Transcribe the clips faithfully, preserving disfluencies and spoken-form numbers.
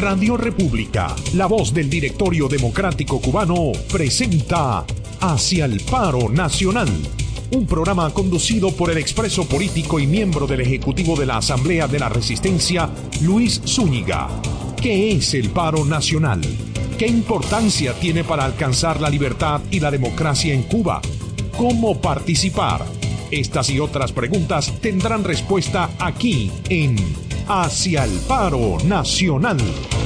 Radio República, la voz del Directorio Democrático Cubano, presenta Hacia el Paro Nacional, un programa conducido por el expreso político y miembro del Ejecutivo de la Asamblea de la Resistencia, Luis Zúñiga. ¿Qué es el paro nacional? ¿Qué importancia tiene para alcanzar la libertad y la democracia en Cuba? ¿Cómo participar? Estas y otras preguntas tendrán respuesta aquí en Hacia el Paro Nacional.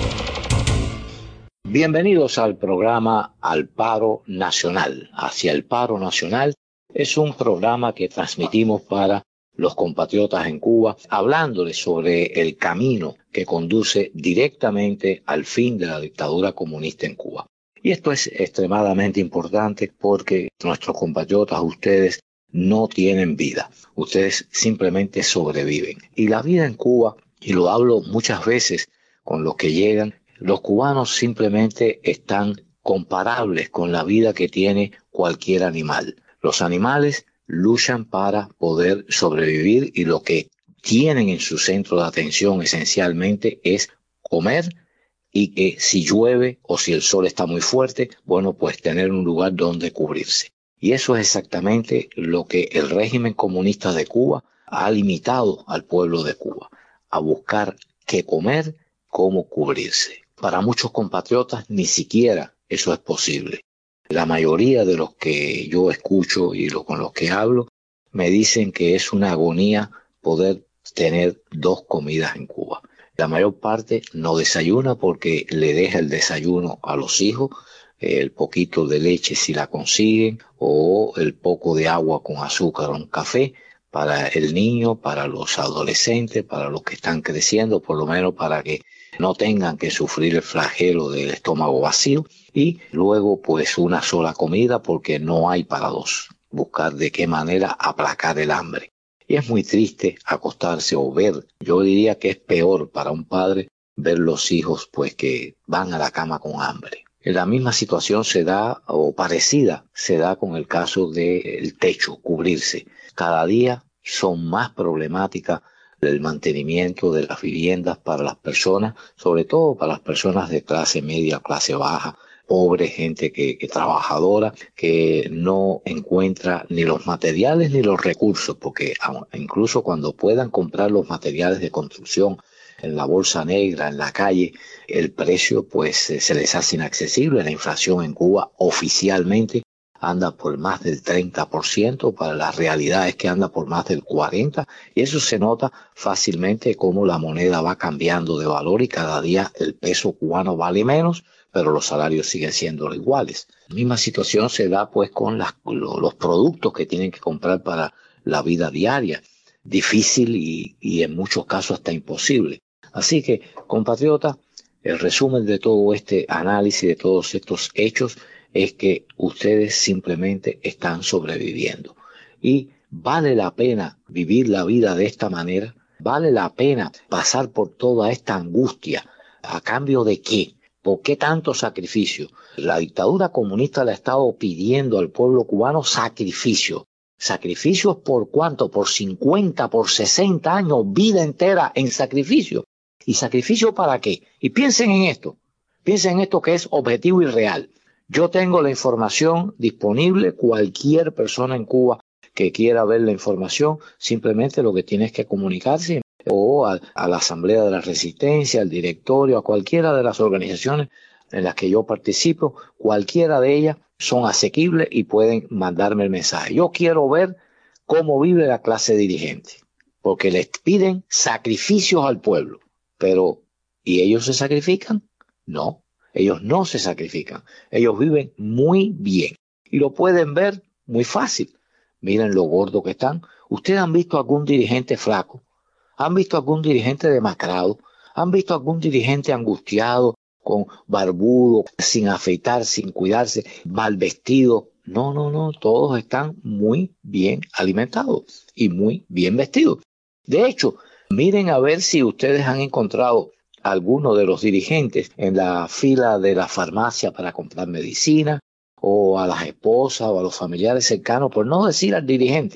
Bienvenidos al programa Al Paro Nacional. Hacia el Paro Nacional es un programa que transmitimos para los compatriotas en Cuba, hablándoles sobre el camino que conduce directamente al fin de la dictadura comunista en Cuba. Y esto es extremadamente importante porque nuestros compatriotas, ustedes, no tienen vida. Ustedes simplemente sobreviven. Y la vida en Cuba, y lo hablo muchas veces con los que llegan, los cubanos simplemente están comparables con la vida que tiene cualquier animal. Los animales luchan para poder sobrevivir y lo que tienen en su centro de atención esencialmente es comer y que si llueve o si el sol está muy fuerte, bueno, pues tener un lugar donde cubrirse. Y eso es exactamente lo que el régimen comunista de Cuba ha limitado al pueblo de Cuba, a buscar qué comer, cómo cubrirse. Para muchos compatriotas ni siquiera eso es posible. La mayoría de los que yo escucho y lo, con los que hablo me dicen que es una agonía poder tener dos comidas en Cuba. La mayor parte no desayuna porque le deja el desayuno a los hijos, el poquito de leche si la consiguen o el poco de agua con azúcar o un café para el niño, para los adolescentes, para los que están creciendo, por lo menos para que no tengan que sufrir el flagelo del estómago vacío, y luego pues una sola comida porque no hay para dos. Buscar de qué manera aplacar el hambre. Y es muy triste acostarse o ver, yo diría que es peor para un padre ver los hijos pues que van a la cama con hambre. La misma situación se da, o parecida, se da con el caso del techo, cubrirse. Cada día son más problemáticas el mantenimiento de las viviendas para las personas, sobre todo para las personas de clase media, clase baja, pobre, gente que, que trabajadora, que no encuentra ni los materiales ni los recursos, porque incluso cuando puedan comprar los materiales de construcción en la bolsa negra, en la calle, el precio pues se les hace inaccesible. La inflación en Cuba oficialmente anda por más del treinta por ciento, para la realidad es que anda por más del cuarenta por ciento, y eso se nota fácilmente como la moneda va cambiando de valor y cada día el peso cubano vale menos, pero los salarios siguen siendo iguales. La misma situación se da pues con las, los productos que tienen que comprar para la vida diaria, difícil y, y en muchos casos hasta imposible. Así que, compatriotas, el resumen de todo este análisis, de todos estos hechos, es que ustedes simplemente están sobreviviendo. Y vale la pena vivir la vida de esta manera, vale la pena pasar por toda esta angustia. ¿A cambio de qué? ¿Por qué tanto sacrificio? La dictadura comunista le ha estado pidiendo al pueblo cubano sacrificio. ¿Sacrificios por cuánto? Por cincuenta, por sesenta años, vida entera en sacrificio. ¿Y sacrificio para qué? Y piensen en esto. Piensen en esto que es objetivo y real. Yo tengo la información disponible. Cualquier persona en Cuba que quiera ver la información, simplemente lo que tiene es que comunicarse o a, a la Asamblea de la Resistencia, al directorio, a cualquiera de las organizaciones en las que yo participo. Cualquiera de ellas son asequibles y pueden mandarme el mensaje. Yo quiero ver cómo vive la clase dirigente, porque les piden sacrificios al pueblo. Pero, ¿y ellos se sacrifican? No, ellos no se sacrifican. Ellos viven muy bien. Y lo pueden ver muy fácil. Miren lo gordo que están. ¿Ustedes han visto algún dirigente flaco? ¿Han visto algún dirigente demacrado? ¿Han visto algún dirigente angustiado, con barbudo, sin afeitar, sin cuidarse, mal vestido? No, no, no. Todos están muy bien alimentados y muy bien vestidos. De hecho, miren a ver si ustedes han encontrado a alguno de los dirigentes en la fila de la farmacia para comprar medicina, o a las esposas o a los familiares cercanos, por no decir al dirigente,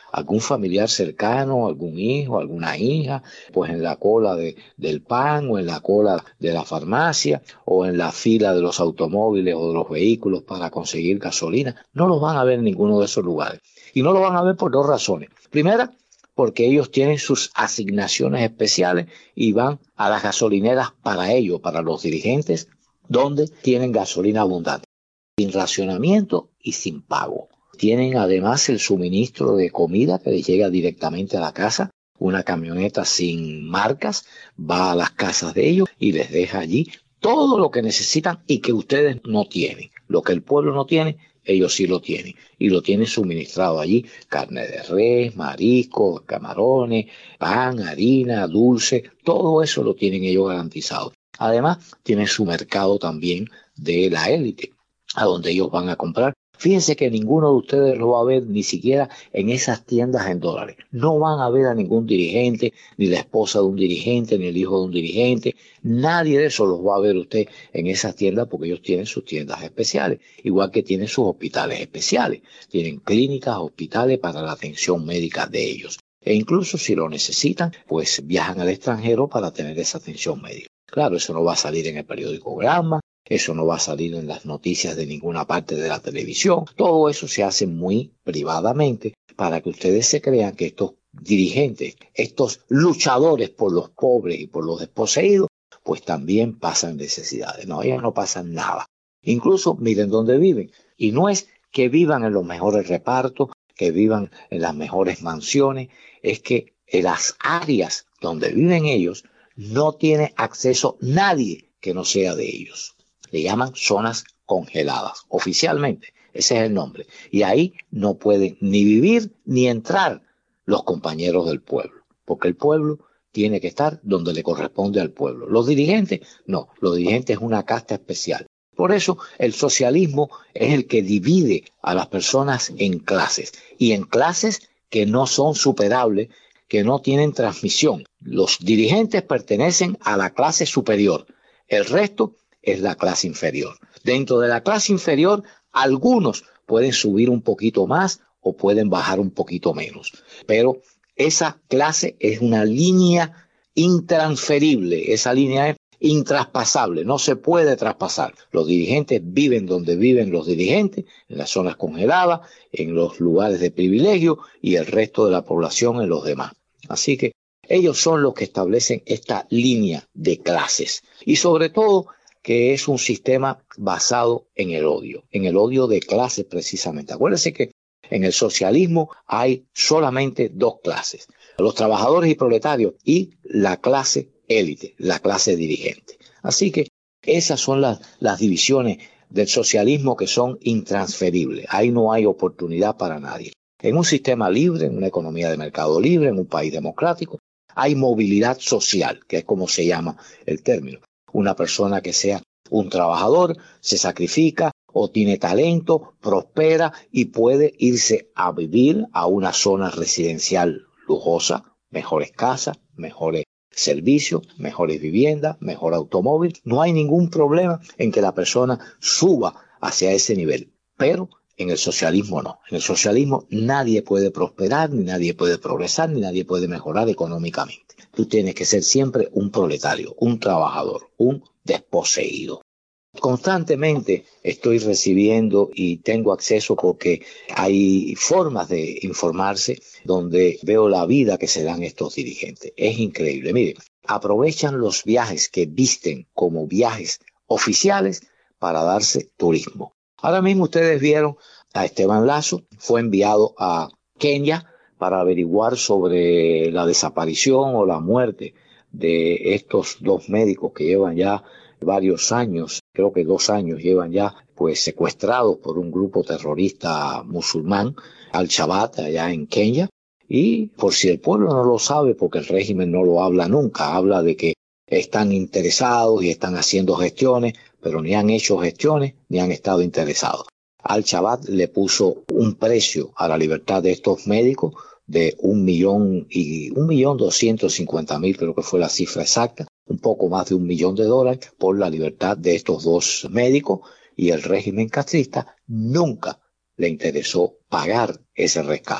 algún familiar cercano, algún hijo, alguna hija, pues en la cola de, del pan o en la cola de la farmacia o en la fila de los automóviles o de los vehículos para conseguir gasolina. No los van a ver en ninguno de esos lugares. Y no lo van a ver por dos razones. Primera, porque ellos tienen sus asignaciones especiales y van a las gasolineras para ellos, para los dirigentes, donde tienen gasolina abundante, sin racionamiento y sin pago. Tienen además el suministro de comida que les llega directamente a la casa. Una camioneta sin marcas va a las casas de ellos y les deja allí todo lo que necesitan y que ustedes no tienen. Lo que el pueblo no tiene, ellos sí lo tienen. Y lo tienen suministrado allí. Carne de res, mariscos, camarones, pan, harina, dulce. Todo eso lo tienen ellos garantizado. Además, tienen su mercado también de la élite, a donde ellos van a comprar. Fíjense que ninguno de ustedes lo va a ver ni siquiera en esas tiendas en dólares. No van a ver a ningún dirigente, ni la esposa de un dirigente, ni el hijo de un dirigente. Nadie de eso los va a ver usted en esas tiendas porque ellos tienen sus tiendas especiales, igual que tienen sus hospitales especiales. Tienen clínicas, hospitales para la atención médica de ellos. E incluso si lo necesitan, pues viajan al extranjero para tener esa atención médica. Claro, eso no va a salir en el periódico Granma. Eso no va a salir en las noticias de ninguna parte de la televisión. Todo eso se hace muy privadamente para que ustedes se crean que estos dirigentes, estos luchadores por los pobres y por los desposeídos, pues también pasan necesidades. No, ellos no pasan nada. Incluso miren dónde viven. Y no es que vivan en los mejores repartos, que vivan en las mejores mansiones, es que en las áreas donde viven ellos no tiene acceso nadie que no sea de ellos. Le llaman zonas congeladas, oficialmente, ese es el nombre. Y ahí no pueden ni vivir ni entrar los compañeros del pueblo, porque el pueblo tiene que estar donde le corresponde al pueblo. Los dirigentes, no, los dirigentes es una casta especial. Por eso el socialismo es el que divide a las personas en clases, y en clases que no son superables, que no tienen transmisión. Los dirigentes pertenecen a la clase superior, el resto es la clase inferior. Dentro de la clase inferior, algunos pueden subir un poquito más o pueden bajar un poquito menos. Pero esa clase es una línea intransferible, esa línea es intraspasable, no se puede traspasar. Los dirigentes viven donde viven los dirigentes, en las zonas congeladas, en los lugares de privilegio y el resto de la población en los demás. Así que ellos son los que establecen esta línea de clases. Y sobre todo, que es un sistema basado en el odio, en el odio de clases precisamente. Acuérdense que en el socialismo hay solamente dos clases, los trabajadores y proletarios y la clase élite, la clase dirigente. Así que esas son las, las divisiones del socialismo que son intransferibles. Ahí no hay oportunidad para nadie. En un sistema libre, en una economía de mercado libre, en un país democrático, hay movilidad social, que es como se llama el término. Una persona que sea un trabajador, se sacrifica o tiene talento, prospera y puede irse a vivir a una zona residencial lujosa, mejores casas, mejores servicios, mejores viviendas, mejor automóvil. No hay ningún problema en que la persona suba hacia ese nivel, pero en el socialismo no. En el socialismo nadie puede prosperar, ni nadie puede progresar, ni nadie puede mejorar económicamente. Tú tienes que ser siempre un proletario, un trabajador, un desposeído. Constantemente estoy recibiendo y tengo acceso porque hay formas de informarse donde veo la vida que se dan estos dirigentes. Es increíble. Miren, aprovechan los viajes que visten como viajes oficiales para darse turismo. Ahora mismo ustedes vieron a Esteban Lasso, fue enviado a Kenia para averiguar sobre la desaparición o la muerte de estos dos médicos que llevan ya varios años, creo que dos años llevan ya, pues secuestrados por un grupo terrorista musulmán, Al-Shabaab, allá en Kenia. Y por si el pueblo no lo sabe, porque el régimen no lo habla nunca, habla de que están interesados y están haciendo gestiones, pero ni han hecho gestiones ni han estado interesados. Al-Shabaab le puso un precio a la libertad de estos médicos de un millón y un millón doscientos cincuenta mil, creo que fue la cifra exacta, un poco más de un millón de dólares por la libertad de estos dos médicos, y el régimen castrista nunca le interesó pagar ese rescate.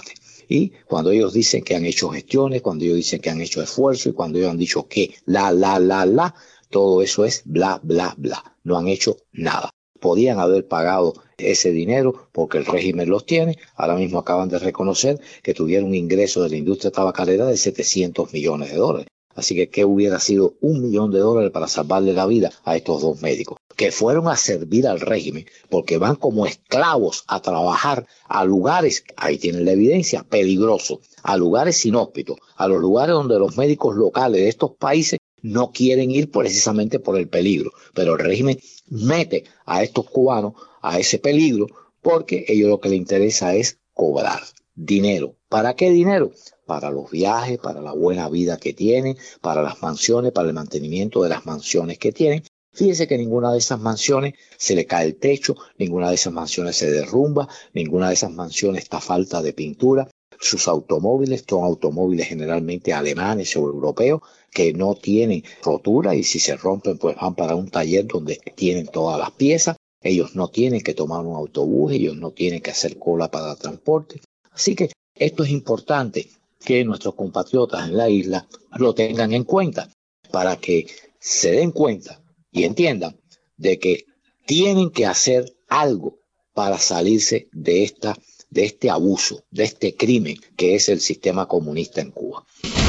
Y cuando ellos dicen que han hecho gestiones, cuando ellos dicen que han hecho esfuerzo y cuando ellos han dicho que la, la, la, la, todo eso es bla, bla, bla. No han hecho nada. Podían haber pagado ese dinero porque el régimen los tiene. Ahora mismo acaban de reconocer que tuvieron un ingreso de la industria tabacalera de setecientos millones de dólares. Así que, ¿qué hubiera sido un millón de dólares para salvarle la vida a estos dos médicos? Que fueron a servir al régimen porque van como esclavos a trabajar a lugares, ahí tienen la evidencia, peligrosos, a lugares inhóspitos, a los lugares donde los médicos locales de estos países no quieren ir precisamente por el peligro. Pero el régimen mete a estos cubanos a ese peligro porque a ellos lo que les interesa es cobrar dinero. ¿Para qué dinero? Para los viajes, para la buena vida que tienen, para las mansiones, para el mantenimiento de las mansiones que tienen. Fíjese que ninguna de esas mansiones se le cae el techo, ninguna de esas mansiones se derrumba, ninguna de esas mansiones está a falta de pintura. Sus automóviles son automóviles generalmente alemanes o europeos que no tienen rotura y si se rompen pues van para un taller donde tienen todas las piezas. Ellos no tienen que tomar un autobús, ellos no tienen que hacer cola para transporte. Así que esto es importante que nuestros compatriotas en la isla lo tengan en cuenta para que se den cuenta y entiendan de que tienen que hacer algo para salirse de esta, de este abuso, de este crimen que es el sistema comunista en Cuba.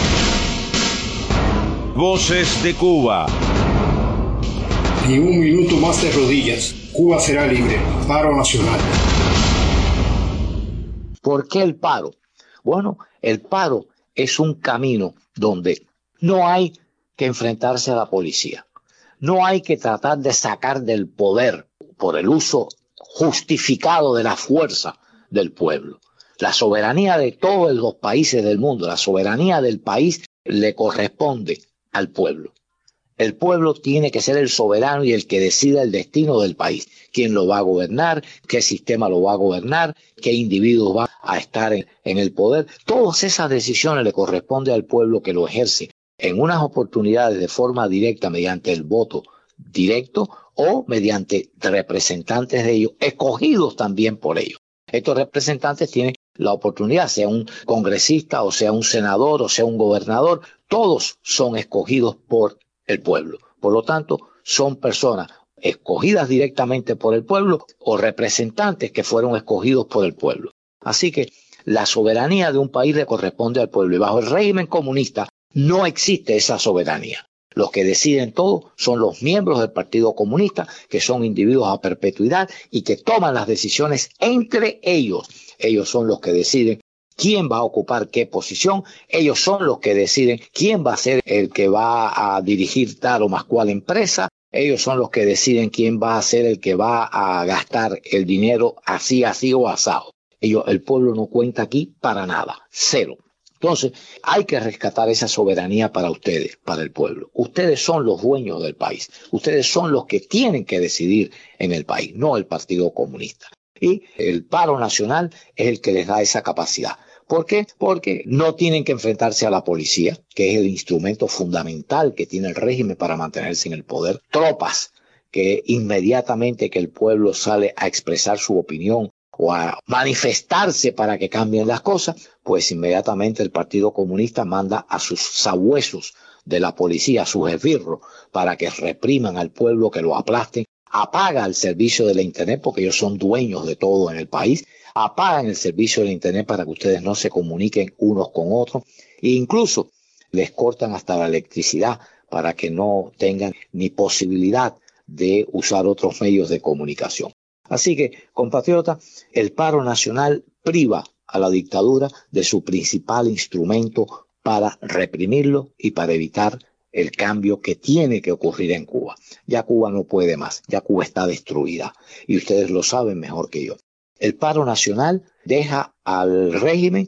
Voces de Cuba. Ni un minuto más de rodillas. Cuba será libre. Paro nacional. ¿Por qué el paro? Bueno, el paro es un camino donde no hay que enfrentarse a la policía. No hay que tratar de sacar del poder por el uso justificado de la fuerza del pueblo. La soberanía de todos los países del mundo, la soberanía del país le corresponde al pueblo. El pueblo tiene que ser el soberano y el que decida el destino del país. Quién lo va a gobernar, qué sistema lo va a gobernar, qué individuos van a estar en, en el poder. Todas esas decisiones le corresponden al pueblo que lo ejerce en unas oportunidades de forma directa mediante el voto directo o mediante representantes de ellos, escogidos también por ellos. Estos representantes tienen la oportunidad, sea un congresista o sea un senador o sea un gobernador, todos son escogidos por el pueblo. Por lo tanto, son personas escogidas directamente por el pueblo o representantes que fueron escogidos por el pueblo. Así que la soberanía de un país le corresponde al pueblo y bajo el régimen comunista no existe esa soberanía. Los que deciden todo son los miembros del Partido Comunista, que son individuos a perpetuidad y que toman las decisiones entre ellos. Ellos son los que deciden quién va a ocupar qué posición. Ellos son los que deciden quién va a ser el que va a dirigir tal o más cual empresa. Ellos son los que deciden quién va a ser el que va a gastar el dinero así, así o asado. Ellos, el pueblo no cuenta aquí para nada, cero. Entonces, hay que rescatar esa soberanía para ustedes, para el pueblo. Ustedes son los dueños del país. Ustedes son los que tienen que decidir en el país, no el Partido Comunista. Y el paro nacional es el que les da esa capacidad. ¿Por qué? Porque no tienen que enfrentarse a la policía, que es el instrumento fundamental que tiene el régimen para mantenerse en el poder. Tropas que inmediatamente que el pueblo sale a expresar su opinión o a manifestarse para que cambien las cosas, pues inmediatamente el Partido Comunista manda a sus sabuesos de la policía, a sus esbirros, para que repriman al pueblo, que lo aplasten, apaga el servicio de la Internet, porque ellos son dueños de todo en el país, apagan el servicio de la Internet para que ustedes no se comuniquen unos con otros, e incluso les cortan hasta la electricidad para que no tengan ni posibilidad de usar otros medios de comunicación. Así que, compatriotas, el paro nacional priva a la dictadura de su principal instrumento para reprimirlo y para evitar el cambio que tiene que ocurrir en Cuba. Ya Cuba no puede más, ya Cuba está destruida y ustedes lo saben mejor que yo. El paro nacional deja al régimen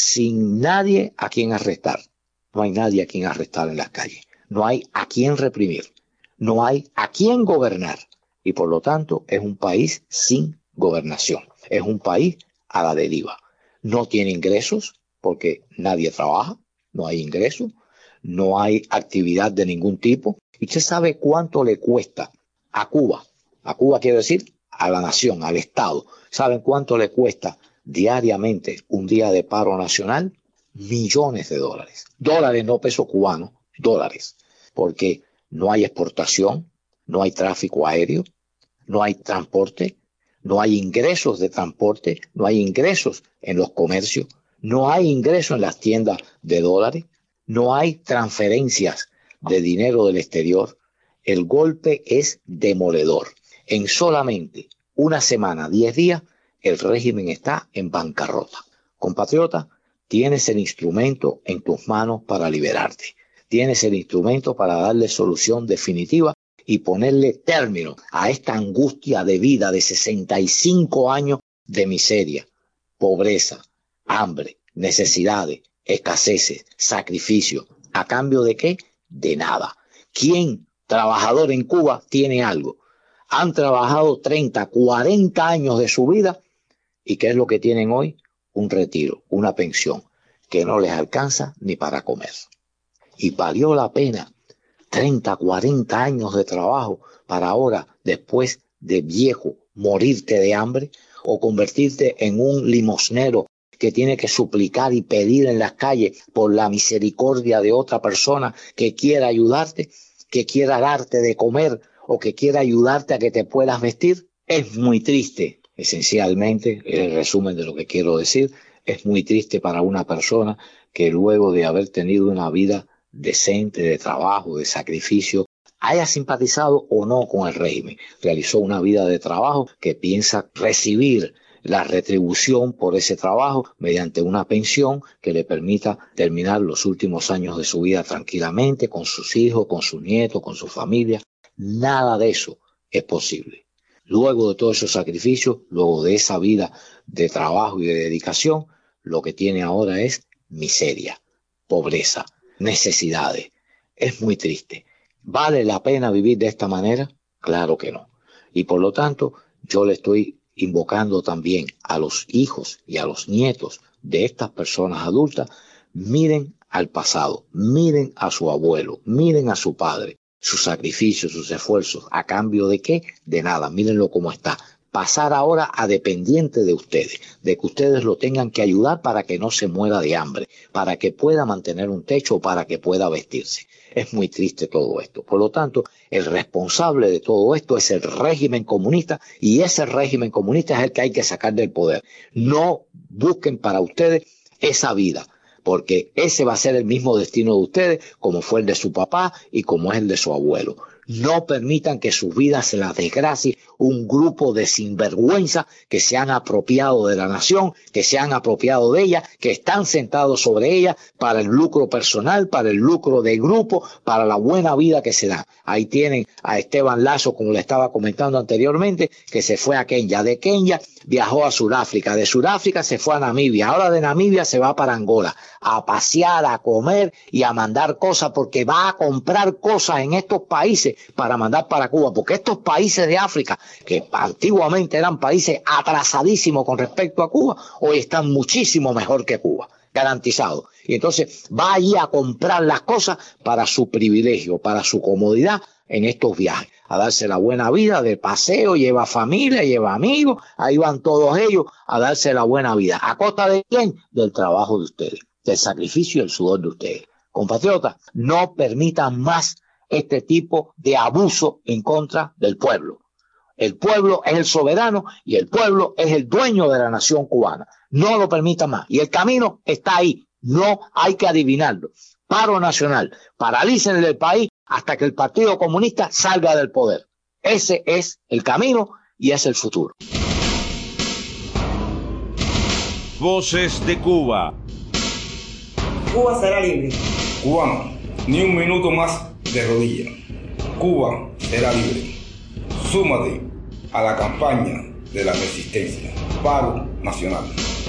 sin nadie a quien arrestar. No hay nadie a quien arrestar en las calles, no hay a quien reprimir, no hay a quien gobernar. Y por lo tanto es un país sin gobernación, es un país a la deriva. No tiene ingresos porque nadie trabaja, no hay ingresos, no hay actividad de ningún tipo. ¿Y usted sabe cuánto le cuesta a Cuba? A Cuba quiero decir a la nación, al Estado. ¿Saben cuánto le cuesta diariamente un día de paro nacional, millones de dólares. Dólares, no pesos cubanos, dólares. Porque no hay exportación, no hay tráfico aéreo, no hay transporte, no hay ingresos de transporte, no hay ingresos en los comercios, no hay ingresos en las tiendas de dólares, no hay transferencias de dinero del exterior. El golpe es demoledor. En solamente una semana, diez días, el régimen está en bancarrota. Compatriota, tienes el instrumento en tus manos para liberarte. Tienes el instrumento para darle solución definitiva y ponerle término a esta angustia de vida de sesenta y cinco años de miseria, pobreza, hambre, necesidades, escaseces, sacrificios. ¿A cambio de qué? De nada. ¿Quién, trabajador en Cuba, tiene algo? Han trabajado treinta, cuarenta años de su vida y ¿qué es lo que tienen hoy? Un retiro, una pensión que no les alcanza ni para comer. Y valió la pena treinta, cuarenta años de trabajo para ahora, después de viejo, morirte de hambre o convertirte en un limosnero que tiene que suplicar y pedir en las calles por la misericordia de otra persona que quiera ayudarte, que quiera darte de comer o que quiera ayudarte a que te puedas vestir. Es muy triste, esencialmente, el resumen de lo que quiero decir, es muy triste para una persona que luego de haber tenido una vida decente, de trabajo, de sacrificio, haya simpatizado o no con el régimen, realizó una vida de trabajo que piensa recibir la retribución por ese trabajo mediante una pensión que le permita terminar los últimos años de su vida tranquilamente, con sus hijos, con sus nietos, con su familia. Nada de eso es posible. Luego de todos esos sacrificios, luego de esa vida de trabajo y de dedicación, lo que tiene ahora es miseria, pobreza, necesidades. Es muy triste. ¿Vale la pena vivir de esta manera? Claro que no. Y por lo tanto, yo le estoy invocando también a los hijos y a los nietos de estas personas adultas, miren al pasado, miren a su abuelo, miren a su padre, sus sacrificios, sus esfuerzos, ¿a cambio de qué? De nada, mírenlo como está. Pasar ahora a dependiente de ustedes, de que ustedes lo tengan que ayudar para que no se muera de hambre, para que pueda mantener un techo, para que pueda vestirse. Es muy triste todo esto. Por lo tanto, el responsable de todo esto es el régimen comunista y ese régimen comunista es el que hay que sacar del poder. No busquen para ustedes esa vida, porque ese va a ser el mismo destino de ustedes como fue el de su papá y como es el de su abuelo. No permitan que sus vidas se las desgracie un grupo de sinvergüenza que se han apropiado de la nación, que se han apropiado de ella, que están sentados sobre ella para el lucro personal, para el lucro del grupo, para la buena vida que se da. Ahí tienen a Esteban Lazo, como le estaba comentando anteriormente, que se fue a Kenia. De Kenia viajó a Sudáfrica, de Sudáfrica se fue a Namibia, ahora de Namibia se va para Angola, a pasear, a comer y a mandar cosas, porque va a comprar cosas en estos países para mandar para Cuba, porque estos países de África, que antiguamente eran países atrasadísimos con respecto a Cuba, hoy están muchísimo mejor que Cuba, garantizado. Y entonces va allí a comprar las cosas para su privilegio, para su comodidad en estos viajes, a darse la buena vida de paseo, lleva familia, lleva amigos, ahí van todos ellos a darse la buena vida. ¿A costa de quién? Del trabajo de ustedes, del sacrificio y el sudor de ustedes. Compatriotas, no permitan más este tipo de abuso en contra del pueblo. El pueblo es el soberano y el pueblo es el dueño de la nación cubana. No lo permita más. Y el camino está ahí. No hay que adivinarlo. Paro nacional. Paralicen el país hasta que el Partido Comunista salga del poder. Ese es el camino y es el futuro. Voces de Cuba. Cuba será libre. Cubano, ni un minuto más de rodillas. Cuba será libre. Súmate a la campaña de la resistencia. Paro nacional.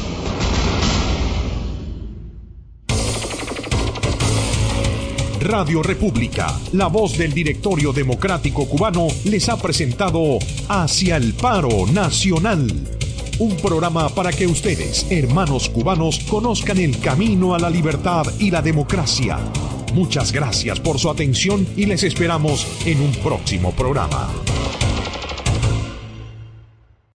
Radio República, la voz del Directorio Democrático Cubano, les ha presentado Hacia el Paro Nacional. Un programa para que ustedes, hermanos cubanos, conozcan el camino a la libertad y la democracia. Muchas gracias por su atención y les esperamos en un próximo programa.